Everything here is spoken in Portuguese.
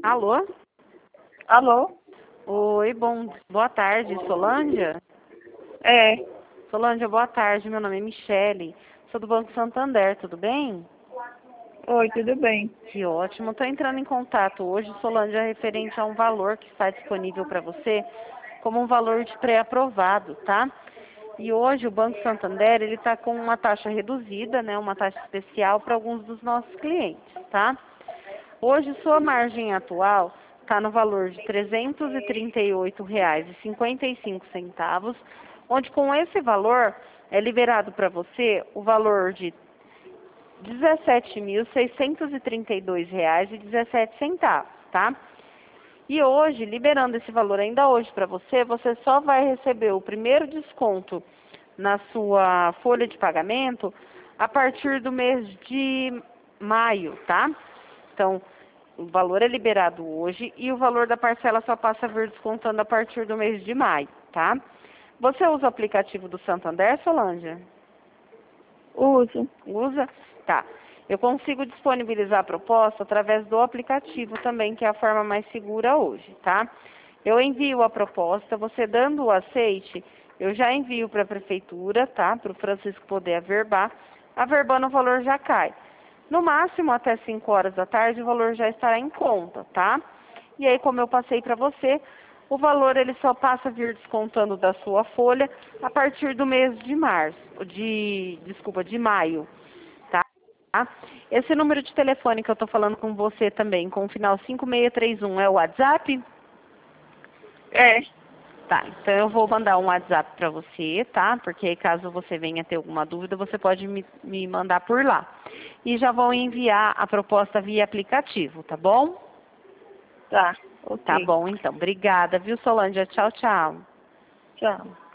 Alô? Alô? Oi, boa tarde, Solândia? É. Solândia, boa tarde, meu nome é Michele, sou do Banco Santander, tudo bem? Oi, tudo bem? Que ótimo, estou entrando em contato hoje, Solândia, referente a um valor que está disponível para você, como um valor de pré-aprovado, tá? E hoje o Banco Santander, ele está com uma taxa reduzida, né, uma taxa especial para alguns dos nossos clientes, tá? Hoje sua margem atual está no valor de R$ 338,55, onde com esse valor é liberado para você o valor de R$ 17.632,17, tá? E hoje, liberando esse valor ainda hoje para você, você só vai receber o primeiro desconto na sua folha de pagamento a partir do mês de maio, tá? Então, o valor é liberado hoje e o valor da parcela só passa a vir descontando a partir do mês de maio, tá? Você usa o aplicativo do Santander, Solange? Uso. Usa? Tá. Eu consigo disponibilizar a proposta através do aplicativo também, que é a forma mais segura hoje, tá? Eu envio a proposta, você dando o aceite, eu já envio para a prefeitura, tá? Para o Francisco poder averbar. Averbando, o valor já cai. No máximo, até 5 horas da tarde, o valor já estará em conta, tá? E aí, como eu passei para você, o valor ele só passa a vir descontando da sua folha a partir do mês de de maio, tá? Esse número de telefone que eu estou falando com você também, com o final 5631, é o WhatsApp? É. Tá, então eu vou mandar um WhatsApp para você, tá? Porque caso você venha ter alguma dúvida, você pode me mandar por lá. E já vou enviar a proposta via aplicativo, tá bom? Tá. Tá Ok. bom, então. Obrigada, viu, Solândia? Tchau, tchau. Tchau.